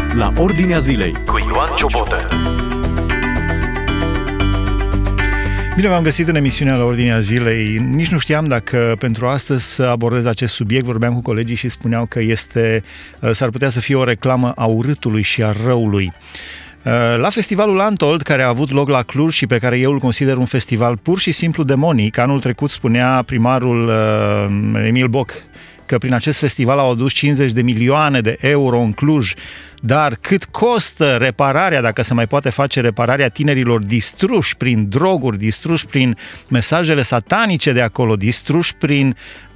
la Ordinea Zilei cu Ioan Ciobotă. Bine v-am găsit în emisiunea la Ordinea Zilei. Nici nu știam dacă pentru astăzi să abordez acest subiect. Vorbeam cu colegii și spuneau că s-ar putea să fie o reclamă a urâtului și a răului. La festivalul Untold, care a avut loc la Cluj și pe care eu îl consider un festival pur și simplu demonic, anul trecut spunea primarul Emil Boc că prin acest festival au adus 50 de milioane de euro în Cluj, dar cât costă repararea, dacă se mai poate face repararea tinerilor distruși prin droguri, distruși prin mesajele satanice de acolo, distruși prin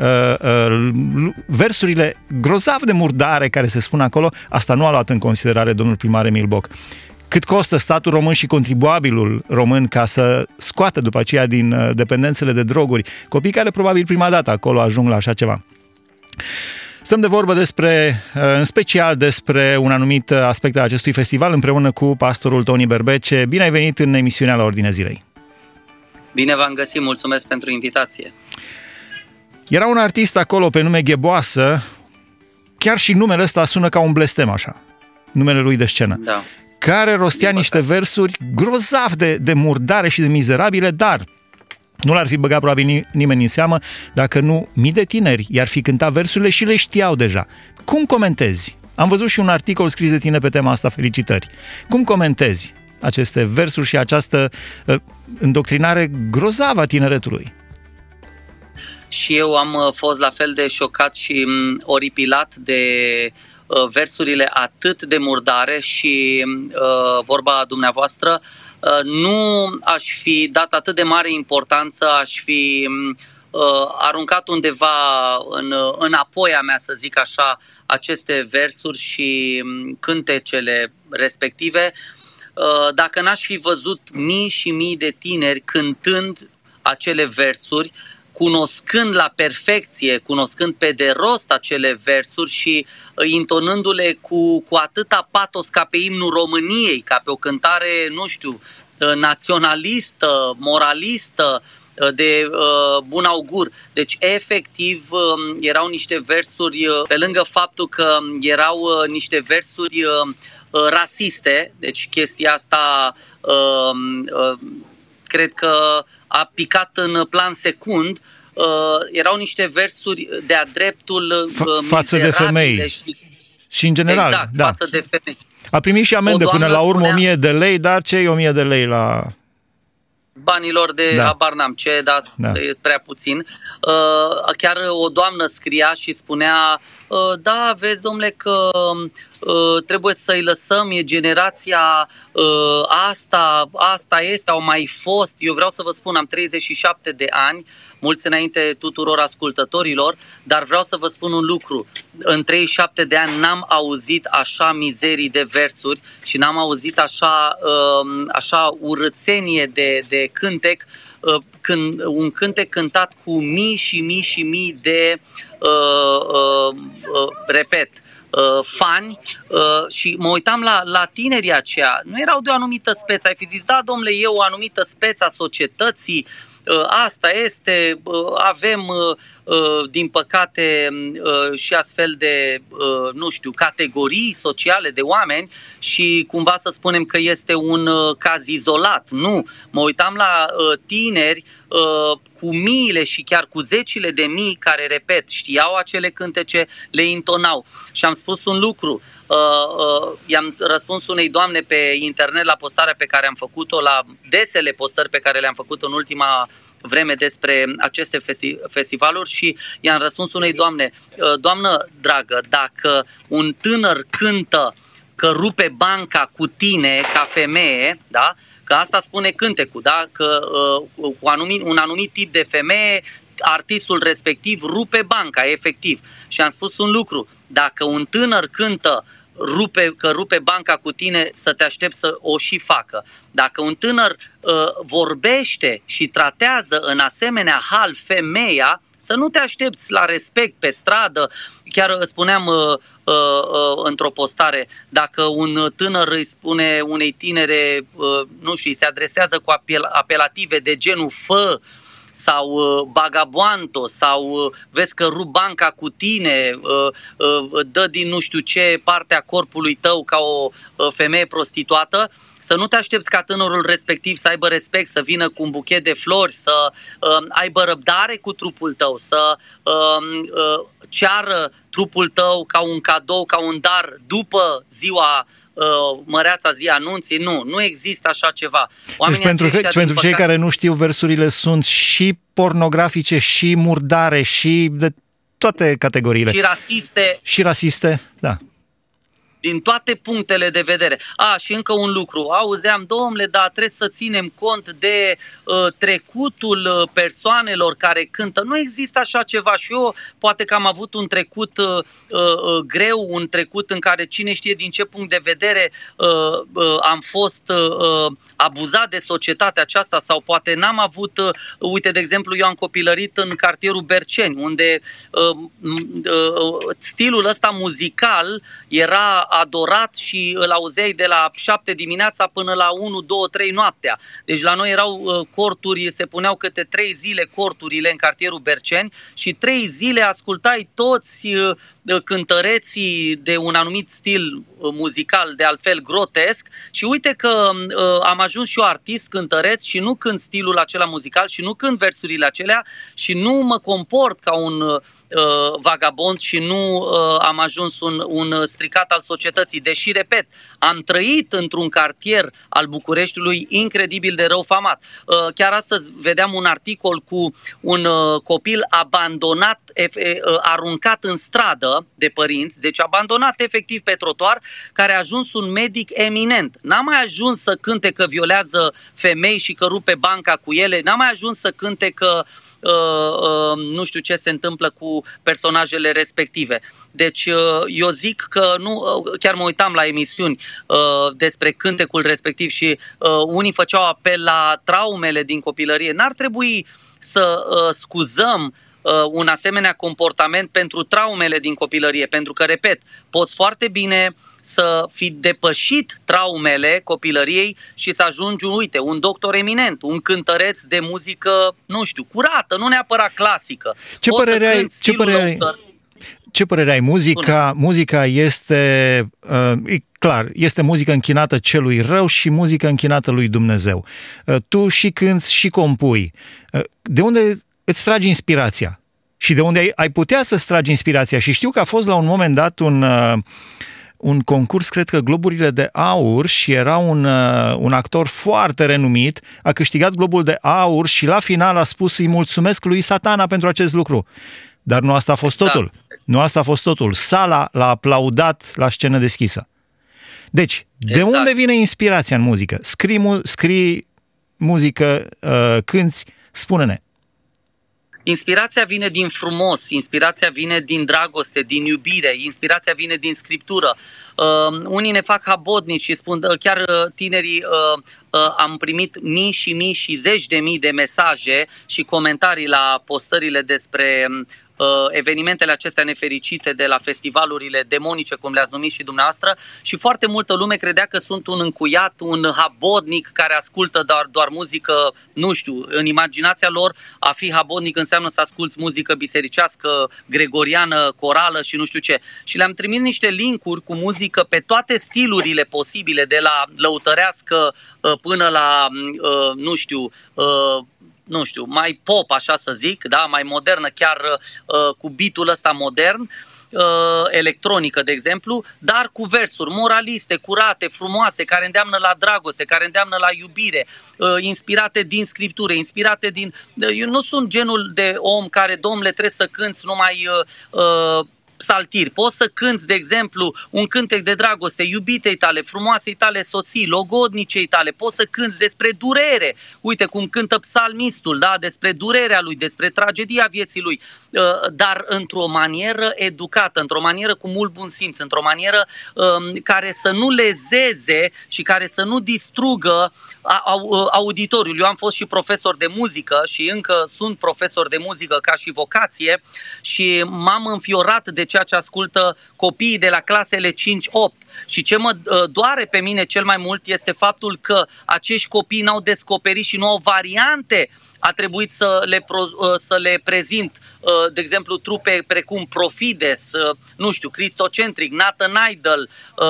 versurile grozav de murdare care se spun acolo, asta nu a luat în considerare domnul primar Emil Boc. Cât costă statul român și contribuabilul român ca să scoată după aceea din dependențele de droguri copii care probabil prima dată acolo ajung la așa ceva. Stăm de vorbă în special despre un anumit aspect al acestui festival împreună cu pastorul Tony Berbece. Bine ai venit în emisiunea la Ordinea Zilei. Bine v-am găsit, mulțumesc pentru invitație. Era un artist acolo pe nume Gheboasă, chiar și numele ăsta sună ca un blestem așa, numele lui de scenă, da, care rostea niște versuri grozav de murdare și de mizerabile, dar nu l-ar fi băgat probabil nimeni în seamă dacă nu mii de tineri i-ar fi cântat versurile și le știau deja. Cum comentezi? Am văzut și un articol scris de tine pe tema asta, felicitări. Cum comentezi aceste versuri și această îndoctrinare grozavă a tineretului? Și eu am fost la fel de șocat și oripilat de versurile atât de murdare și vorba dumneavoastră, nu aș fi dat atât de mare importanță, aș fi aruncat undeva înapoi a mea, să zic așa, aceste versuri și cântecele respective, dacă n-aș fi văzut mii și mii de tineri cântând acele versuri, cunoscând la perfecție, cunoscând pe de rost acele versuri și intonându-le cu atâta patos ca pe imnul României, ca pe o cântare, nu știu, naționalistă, moralistă, de bun augur. Deci, efectiv, erau niște versuri, pe lângă faptul că erau niște versuri rasiste, deci chestia asta cred că a picat în plan secund, erau niște versuri de-a dreptul față de femei și în general, exact, da. Față de femei. A primit și amendă până la urmă 1000 de lei, dar ce e 1000 de lei la banilor de habar n-am ce, dar e prea puțin. Chiar o doamnă scria și spunea, da, vezi, domnule, că trebuie să-i lăsăm, e generația asta este, au mai fost. Eu vreau să vă spun, am 37 de ani, mulți înainte tuturor ascultătorilor, dar vreau să vă spun un lucru. În 37 de ani n-am auzit așa mizerii de versuri și n-am auzit așa urățenie de cântec, un cântec cântat cu mii și mii și mii de, fani și mă uitam la tinerii aceia. Nu erau de o anumită speță. Ai fi zis, da, domnule, e o anumită speță a societății, asta este, avem din păcate și astfel de, nu știu, categorii sociale de oameni și cumva să spunem că este un caz izolat. Nu, mă uitam la tineri cu miile și chiar cu zecile de mii care, repet, știau acele cântece, le intonau. Și am spus un lucru, i-am răspuns unei doamne pe internet la postarea pe care am făcut-o, la desele postări pe care le-am făcut în ultima vreme despre aceste festivaluri și i-am răspuns unei doamne, doamnă dragă, dacă un tânăr cântă că rupe banca cu tine ca femeie, da? Că asta spune cântecul, da? Că un anumit tip de femeie, artistul respectiv rupe banca, efectiv. Și am spus un lucru, dacă un tânăr cântă că rupe banca cu tine, să te aștepți să o și facă. Dacă un tânăr vorbește și tratează în asemenea hal femeia, să nu te aștepți la respect pe stradă. Chiar spuneam într-o postare, dacă un tânăr îi spune unei tinere, nu știu, îi se adresează cu apelative de genul sau Bagaboanto sau vezi că rup banca cu tine, dă din nu știu ce parte a corpului tău ca o femeie prostituată, să nu te aștepți ca tânărul respectiv să aibă respect, să vină cu un buchet de flori, să aibă răbdare cu trupul tău, să ceară trupul tău ca un cadou, ca un dar după ziua măreața zi anunții. Nu există așa ceva. Deci pentru cei care nu știu, versurile sunt și pornografice, și murdare, și de toate categoriile. Și rasiste, da. Din toate punctele de vedere. Și încă un lucru. Auzeam, domnule, dar trebuie să ținem cont de trecutul persoanelor care cântă. Nu există așa ceva și eu poate că am avut un trecut greu, un trecut în care cine știe din ce punct de vedere am fost abuzat de societatea aceasta sau poate n-am avut, uite, de exemplu, eu am copilărit în cartierul Berceni, unde stilul ăsta muzical era adorat și îl auzeai de la 7 dimineața până la 1, 2, 3 noaptea. Deci la noi erau corturi, se puneau câte 3 zile corturile în cartierul Berceni și 3 zile ascultai toți cântăreții de un anumit stil muzical, de altfel grotesc, și uite că am ajuns și eu artist, cântăreț, și nu cânt stilul acela muzical și nu cânt versurile acelea și nu mă comport ca un vagabond și nu am ajuns un stricat al societății. Deși, repet, am trăit într-un cartier al Bucureștiului incredibil de rău famat. Chiar astăzi vedeam un articol cu un copil abandonat, aruncat în stradă de părinți, deci abandonat efectiv pe trotuar, care a ajuns un medic eminent. N-a mai ajuns să cânte că violează femei și că rupe banca cu ele, n-a mai ajuns să cânte că nu știu ce se întâmplă cu personajele respective. Deci eu zic că nu, chiar mă uitam la emisiuni despre cântecul respectiv și unii făceau apel la traumele din copilărie. N-ar trebui să scuzăm un asemenea comportament pentru traumele din copilărie, pentru că, repet, poți foarte bine să fi depășit traumele copilăriei și să ajungi, uite, un doctor eminent, un cântăreț de muzică, nu știu, curată, nu neapărat clasică. Ce părere ai? Muzica este, e clar, este muzică închinată celui rău și muzică închinată lui Dumnezeu. Tu și cânți și compui. De unde îți tragi inspirația? Și de unde ai putea să-ți tragi inspirația? Și știu că a fost la un moment dat un concurs, cred că Globurile de Aur, și era un actor foarte renumit, a câștigat Globul de Aur și la final a spus: îi mulțumesc lui Satana pentru acest lucru. Dar nu asta a fost totul. Nu asta a fost totul. Sala l-a aplaudat la scenă deschisă. Deci, de unde vine inspirația în muzică? Scrii muzică, cânți, spune-ne. Inspirația vine din frumos, inspirația vine din dragoste, din iubire, inspirația vine din scriptură. Unii ne fac habotnici și spun, chiar tinerii, am primit mii și mii și zeci de mii de mesaje și comentarii la postările despre evenimentele acestea nefericite de la festivalurile demonice, cum le-ați numit și dumneavoastră, și foarte multă lume credea că sunt un încuiat, un habotnic care ascultă doar muzică, nu știu, în imaginația lor a fi habotnic înseamnă să asculți muzică bisericească, gregoriană, corală și nu știu ce. Și le-am trimis niște linkuri cu muzică pe toate stilurile posibile, de la lăutărească până la, nu știu, mai pop, așa să zic, da, mai modernă, chiar cu beat-ul ăsta modern, electronică, de exemplu, dar cu versuri moraliste, curate, frumoase, care îndeamnă la dragoste, care îndeamnă la iubire, inspirate din scriptură, inspirate din... Eu nu sunt genul de om care, domnule, trebuie să cânți numai psaltiri. Poți să cânți, de exemplu, un cântec de dragoste iubitei tale, frumoasei tale soții, logodnicei tale. Poți să cânți despre durere. Uite cum cântă psalmistul, da? Despre durerea lui, despre tragedia vieții lui, dar într-o manieră educată, într-o manieră cu mult bun simț, într-o manieră care să nu lezeze și care să nu distrugă auditoriul. Eu am fost și profesor de muzică și încă sunt profesor de muzică ca și vocație și m-am înfiorat de ceea ce ascultă copiii de la clasele 5-8. Și ce mă doare pe mine cel mai mult este faptul că acești copii n-au descoperit și nu au variante. A trebuit să le prezint, de exemplu, trupe precum Profides, nu știu, Cristocentric, Nathan Idol,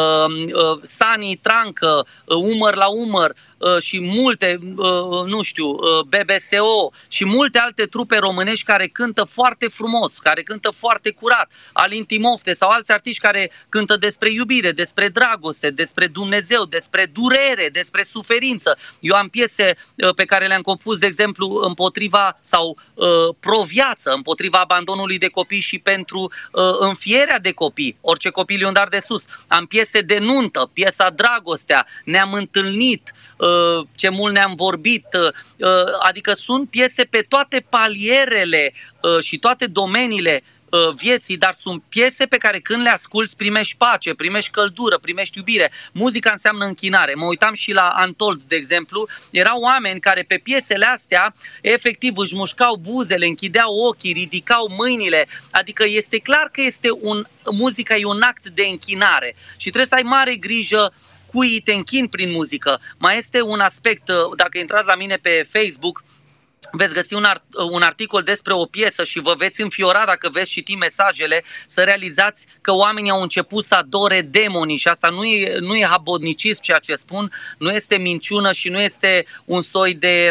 Sani Trancă, Umăr la Umăr și multe, nu știu, BBSO și multe alte trupe românești care cântă foarte frumos, care cântă foarte curat, Alin Timofte sau alți artiști care cântă despre iubire, despre dragoste, despre Dumnezeu, despre durere, despre suferință. Eu am piese pe care le-am compus, de exemplu, împotriva sau pro-viață, împotriva abandonului de copii și pentru înfierea de copii, orice copil e un dar de sus. Am piese de nuntă, piesa Dragostea, Ne-am întâlnit, Ce mult ne-am vorbit, adică sunt piese pe toate palierele și toate domeniile vieții, dar sunt piese pe care când le asculți primești pace, primești căldură, primești iubire. Muzica înseamnă închinare. Mă uitam și la Antold, de exemplu, erau oameni care pe piesele astea efectiv își mușcau buzele, închideau ochii, ridicau mâinile, adică este clar că muzica e un act de închinare și trebuie să ai mare grijă cui te închini prin muzică. Mai este un aspect, dacă intrați la mine pe Facebook, veți găsi un articol despre o piesă și vă veți înfiora dacă veți citi mesajele, să realizați că oamenii au început să adore demonii și asta nu e habodnicism ceea ce spun, nu este minciună și nu este un soi de,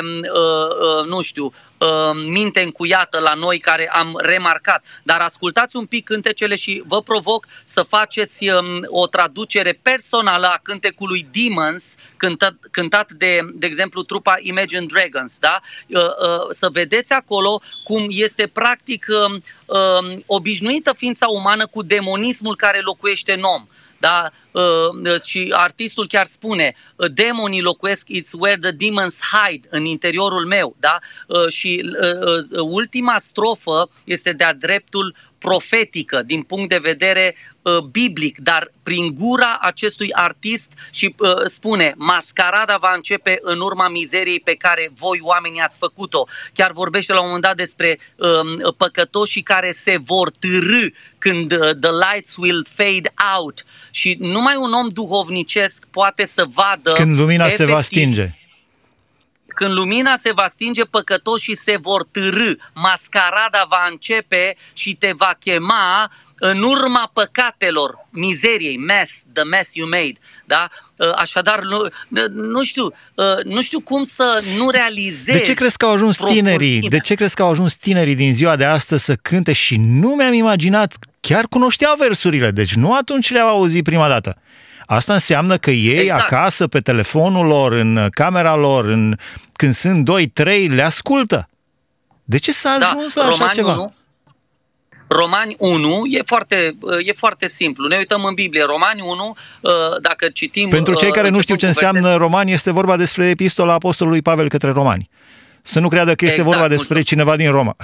nu știu, minte încuiată la noi care am remarcat. Dar ascultați un pic cântecele și vă provoc să faceți o traducere personală a cântecului Demons, cântat de exemplu, trupa Imagine Dragons, da? Să vedeți acolo cum este practic obișnuită ființa umană cu demonismul care locuiește în om. Da? Și artistul chiar spune, demonii locuiesc, it's where the demons hide, în interiorul meu. Da? Și ultima strofă este de-a dreptul profetică din punct de vedere biblic, dar prin gura acestui artist și spune, mascarada va începe în urma mizeriei pe care voi oamenii ați făcut-o. Chiar vorbește la un moment dat despre păcătoșii care se vor târî când the lights will fade out și numai un om duhovnicesc poate să vadă când lumina efectiv, se va stinge. Când lumina se va stinge, păcătoșii se vor târî, mascarada va începe și te va chema în urma păcatelor, mizeriei, the mess you made. Da? Așadar, nu știu cum să nu realizezi. De ce crezi că au ajuns tinerii? De ce crezi că au ajuns tinerii din ziua de astăzi să cânte și nu mi-am imaginat, chiar cunoșteau versurile, deci nu atunci le-au auzit prima dată. Asta înseamnă că ei acasă, pe telefonul lor, în camera lor, când sunt 2-3, le ascultă. De ce s-a ajuns la așa ceva? Romani 1 e foarte simplu. Ne uităm în Biblie. Romani 1, dacă citim... Pentru cei care nu știu ce înseamnă Romani, este vorba despre epistola apostolului Pavel către romani. Să nu creadă că este vorba despre cineva din Roma.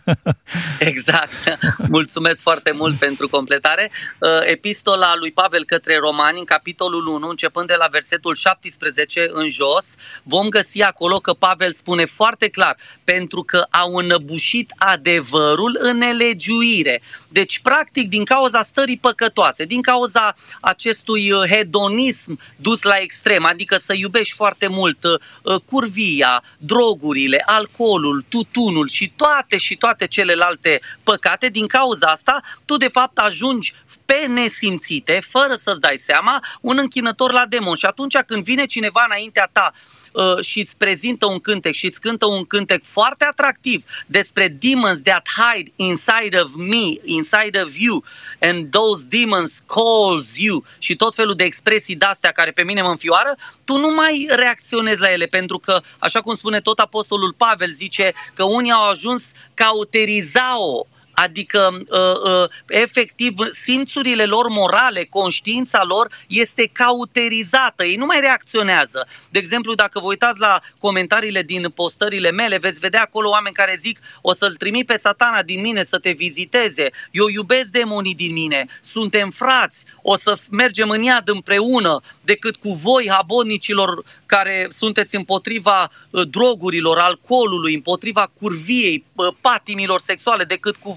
Exact. Mulțumesc foarte mult pentru completare. Epistola lui Pavel către romani, în capitolul 1, începând de la versetul 17 în jos, vom găsi acolo că Pavel spune foarte clar, pentru că au înăbușit adevărul în nelegiuire. Deci, practic, din cauza stării păcătoase, din cauza acestui hedonism dus la extrem, adică să iubești foarte mult curvia, drogurile, alcoolul, tutunul și toate celelalte păcate, din cauza asta, tu de fapt ajungi pe nesimțite, fără să-ți dai seama, un închinător la demon. Și atunci când vine cineva înaintea ta și îți prezintă un cântec și îți cântă un cântec foarte atractiv despre demons that hide inside of me, inside of you, and those demons calls you și tot felul de expresii de-astea care pe mine mă înfioară, tu nu mai reacționezi la ele, pentru că, așa cum spune tot apostolul Pavel, zice că unii au ajuns cauterizao, adică efectiv simțurile lor morale, conștiința lor este cauterizată, ei nu mai reacționează. De exemplu, dacă vă uitați la comentariile din postările mele, veți vedea acolo oameni care zic, o să-l trimit pe Satana din mine să te viziteze, eu iubesc demonii din mine, suntem frați, o să mergem în iad împreună, decât cu voi, habodnicilor care sunteți împotriva drogurilor, alcoolului, împotriva curviei, patimilor sexuale, decât cu voi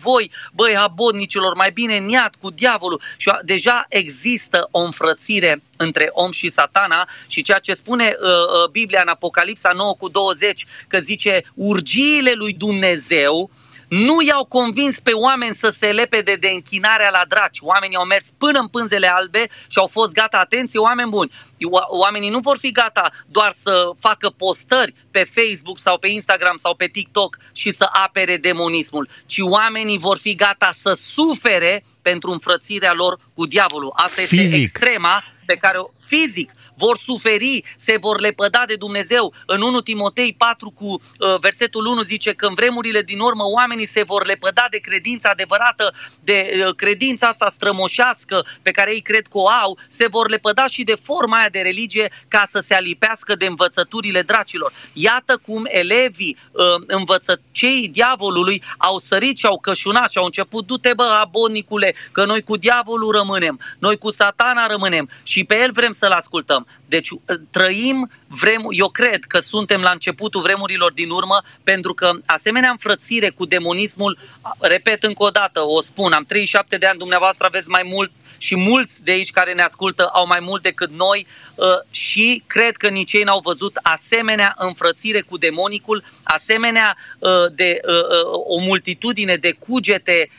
voi, băi, abodnicilor, mai bine în iad cu diavolul. Și deja există o înfrățire între om și Satana și ceea ce spune Biblia în Apocalipsa 9:20, că zice, urgiile lui Dumnezeu nu i-au convins pe oameni să se lepede de închinarea la draci. Oamenii au mers până în pânzele albe și au fost gata, atenție, oameni buni. Oamenii nu vor fi gata doar să facă postări pe Facebook sau pe Instagram sau pe TikTok și să apere demonismul, ci oamenii vor fi gata să sufere pentru înfrățirea lor cu diavolul. Asta este extrema pe care fizic vor suferi, se vor lepăda de Dumnezeu. În 1 Timotei 4 cu versetul 1 zice că în vremurile din urmă oamenii se vor lepăda de credința adevărată, de credința asta strămoșească pe care ei cred că o au, se vor lepăda și de forma aia de religie ca să se alipească de învățăturile dracilor. Iată cum elevii învățăcei diavolului au sărit și au cășunat și au început, du-te bă, abodnicule, că noi cu diavolul rămânem, noi cu Satana rămânem și pe el vrem să-l ascultăm. Deci trăim eu cred că suntem la începutul vremurilor din urmă, pentru că asemenea înfrățire cu demonismul, repet încă o dată, o spun, am 37 de ani, dumneavoastră aveți mai mult și mulți de aici care ne ascultă au mai mult decât noi și cred că nici ei n-au văzut asemenea înfrățire cu demonicul, asemenea de o multitudine de cugete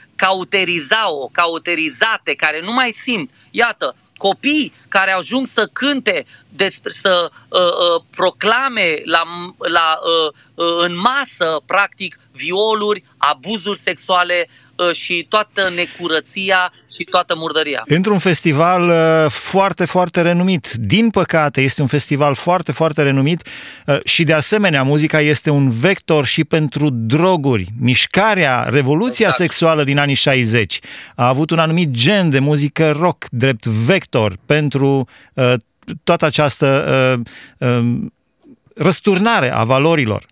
cauterizate, care nu mai simt. Iată, copii care ajung să cânte, să proclame în masă, practic, violuri, abuzuri sexuale și toată necurăția și toată murdăria. Într-un festival foarte, foarte renumit. Din păcate, este un festival foarte, foarte renumit și de asemenea muzica este un vector și pentru droguri. Mișcarea, revoluția sexuală din anii 60 a avut un anumit gen de muzică rock drept vector pentru toată această răsturnare a valorilor.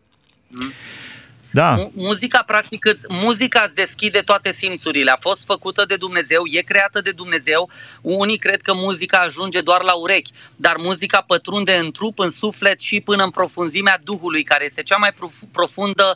Da. Muzica îți deschide toate simțurile. A fost făcută de Dumnezeu, e creată de Dumnezeu. Unii cred că muzica ajunge doar la urechi, dar muzica pătrunde în trup, în suflet și până în profunzimea Duhului, care este cea mai profundă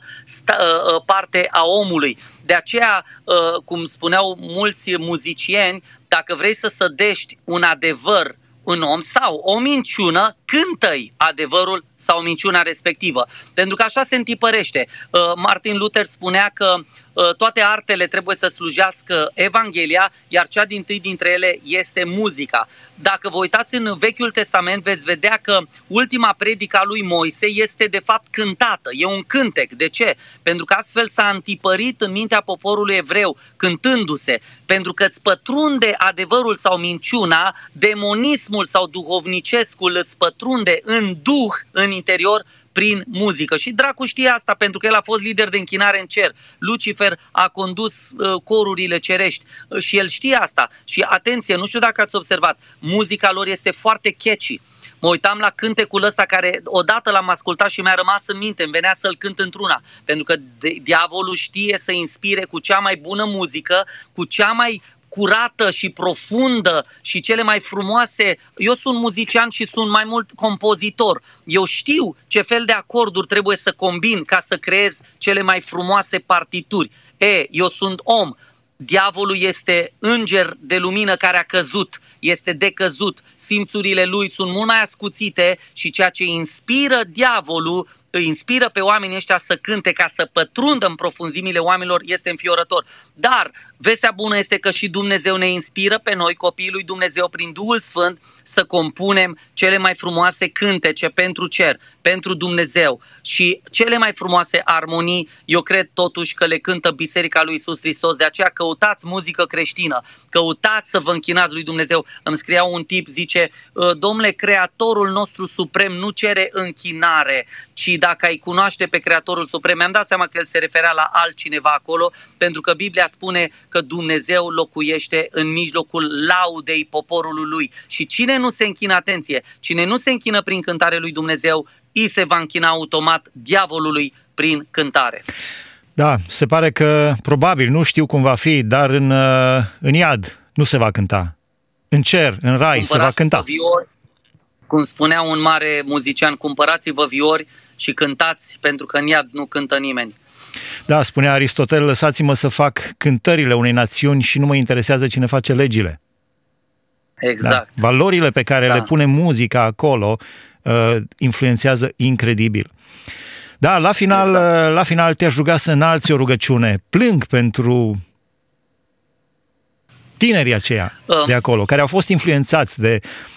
parte a omului. De aceea, cum spuneau mulți muzicieni, dacă vrei să sădești un adevăr în om sau o minciună, cântă-i adevărul sau minciuna respectivă. Pentru că așa se întipărește. Martin Luther spunea că toate artele trebuie să slujească Evanghelia, iar cea dintâi dintre ele este muzica. Dacă vă uitați în Vechiul Testament, veți vedea că ultima predică a lui Moise este de fapt cântată. E un cântec. De ce? Pentru că astfel s-a întipărit în mintea poporului evreu, cântându-se. Pentru că îți pătrunde adevărul sau minciuna, demonismul sau duhovnicescul îți pătrunde în duh, în interior, prin muzică. Și dracu știe asta, pentru că el a fost lider de închinare în cer. Lucifer a condus corurile cerești și el știe asta. Și atenție, nu știu dacă ați observat, muzica lor este foarte catchy. Mă uitam la cântecul ăsta care odată l-am ascultat și mi-a rămas în minte, îmi venea să-l cânt într-una. Pentru că diavolul știe să inspire cu cea mai bună muzică, cu cea mai curată și profundă și cele mai frumoase. Eu sunt muzician și sunt mai mult compozitor. Eu știu ce fel de acorduri trebuie să combin ca să creez cele mai frumoase partituri. Eu sunt om. Diavolul este înger de lumină care a căzut, este decăzut. Simțurile lui sunt mult mai ascuțite și ceea ce inspiră diavolul, îi inspiră pe oamenii ăștia să cânte ca să pătrundă în profunzimile oamenilor, este înfiorător. Dar vestea bună este că și Dumnezeu ne inspiră pe noi, copiii lui Dumnezeu, prin Duhul Sfânt, să compunem cele mai frumoase cântece pentru cer, pentru Dumnezeu. Și cele mai frumoase armonii, eu cred totuși că le cântă Biserica lui Iisus Hristos. De aceea căutați muzică creștină, căutați să vă închinați lui Dumnezeu. Îmi scria un tip, zice, domnule, Creatorul nostru suprem nu cere închinare, ci dacă ai cunoaște pe Creatorul suprem. Mi-am dat seama că el se referea la altcineva acolo, pentru că Biblia spune că Dumnezeu locuiește în mijlocul laudei poporului lui. Și cine nu se închină, atenție, cine nu se închină prin cântare lui Dumnezeu, îi se va închina automat diavolului prin cântare. Da, se pare că probabil, nu știu cum va fi, dar în iad nu se va cânta. În cer, în rai se va cânta. Viori, cum spunea un mare muzician, cumpărați-vă viori și cântați, pentru că în iad nu cântă nimeni. Da, spunea Aristotel, lăsați-mă să fac cântările unei națiuni și nu mă interesează cine face legile. Exact. Da. Valorile pe care le pune muzica acolo influențează incredibil. Da, la final te-aș ruga să înalți o rugăciune. Plâng pentru tinerii aceia de acolo, care au fost influențați de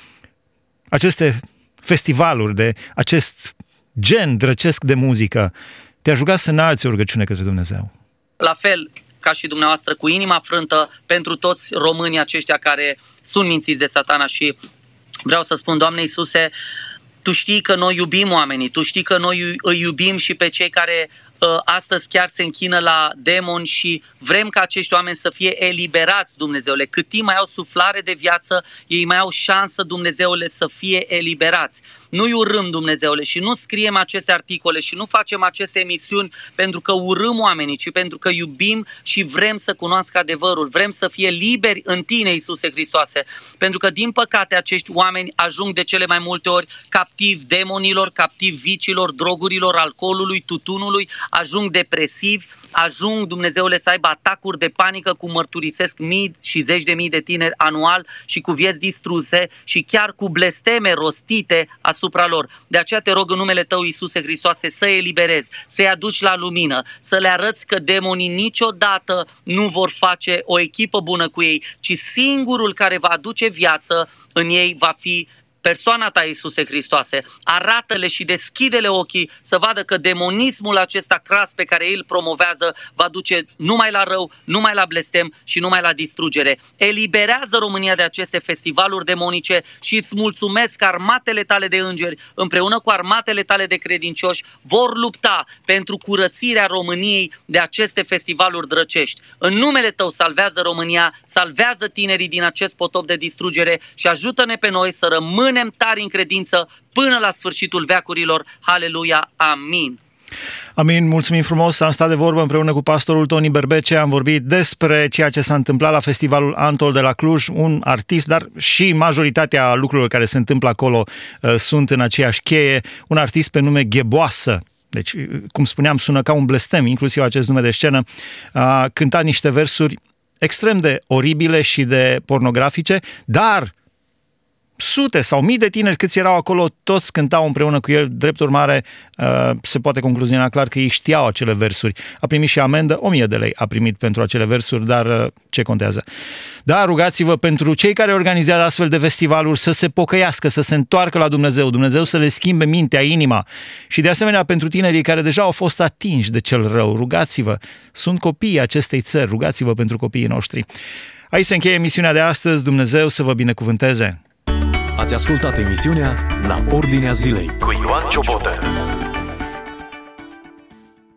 aceste festivaluri, de acest gen drăcesc de muzică. Te-aș ruga să înalți o rugăciune către Dumnezeu. La fel ca și dumneavoastră, cu inima frântă pentru toți românii aceștia care sunt mințiți de Satana și vreau să spun, Doamne Iisuse, Tu știi că noi iubim oamenii, Tu știi că noi îi iubim și pe cei care astăzi chiar se închină la demoni și vrem ca acești oameni să fie eliberați, Dumnezeule. Cât timp mai au suflare de viață, ei mai au șansă, Dumnezeule, să fie eliberați. Nu-i urâm, Dumnezeule, și nu scriem aceste articole și nu facem aceste emisiuni pentru că urâm oamenii, ci pentru că iubim și vrem să cunoască adevărul, vrem să fie liberi în Tine, Iisuse Hristoase. Pentru că, din păcate, acești oameni ajung de cele mai multe ori captivi demonilor, captivi vicilor, drogurilor, alcoolului, tutunului, ajung depresivi, ajung, Dumnezeule, să aibă atacuri de panică, cum mărturisesc mii și zeci de mii de tineri anual și cu vieți distruse și chiar cu blesteme rostite asupra lor. De aceea te rog în numele Tău, Iisuse Hristoase, să-i eliberezi, să-i aduci la lumină, să le arăți că demonii niciodată nu vor face o echipă bună cu ei, ci singurul care va aduce viață în ei va fi persoana Ta, Iisuse Hristoase. Arată-le și deschide-le ochii să vadă că demonismul acesta cras pe care îl promovează va duce numai la rău, numai la blestem și numai la distrugere. Eliberează România de aceste festivaluri demonice și îți mulțumesc că armatele Tale de îngeri împreună cu armatele Tale de credincioși vor lupta pentru curățirea României de aceste festivaluri drăcești. În numele Tău salvează România, salvează tinerii din acest potop de distrugere și ajută-ne pe noi să rămânem tari în credință până la sfârșitul veacurilor. Haleluia, amin. Amin, mulțumim frumos, am stat de vorbă împreună cu pastorul Toni Berbece, am vorbit despre ceea ce s-a întâmplat la festivalul Antol de la Cluj, un artist, dar și majoritatea lucrurilor care se întâmplă acolo sunt în aceeași cheie, un artist pe nume Gheboasă. Deci, cum spuneam, sună ca un blestem, inclusiv acest nume de scenă, a cântat niște versuri extrem de oribile și de pornografice, dar sute sau mii de tineri câți erau acolo, toți cântau împreună cu el. Drept urmare, se poate concluziona clar că ei știau acele versuri. A primit și amendă, 1000 de lei a primit pentru acele versuri, dar ce contează? Da, rugați-vă pentru cei care organizează astfel de festivaluri să se pocăiască, să se întoarcă la Dumnezeu, Dumnezeu să le schimbe mintea, inima. Și de asemenea pentru tinerii care deja au fost atinși de cel rău, rugați-vă. Sunt copiii acestei țări, rugați-vă pentru copiii noștri. Aici se încheie emisiunea de astăzi, Dumnezeu să vă binecuvânteze. Ați ascultat emisiunea La Ordinea Zilei cu Ioan Ciobotă.